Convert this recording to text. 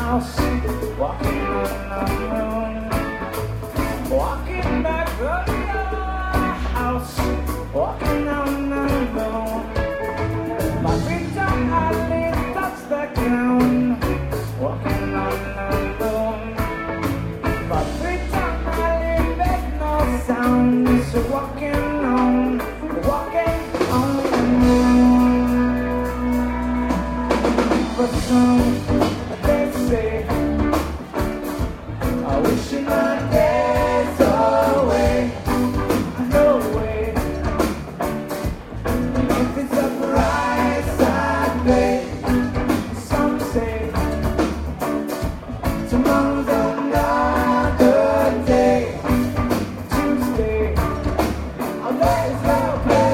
house, walking on the moon, walking back to your house, walking on the moon. My feet don't hardly touch the ground, walking on the moon. My feet don't hardly make no sound, so walking on the moon. But some they say, I wish you my days away, no way. If it's a price I pay, some say tomorrow's another day. Tuesday, I'll let it well play.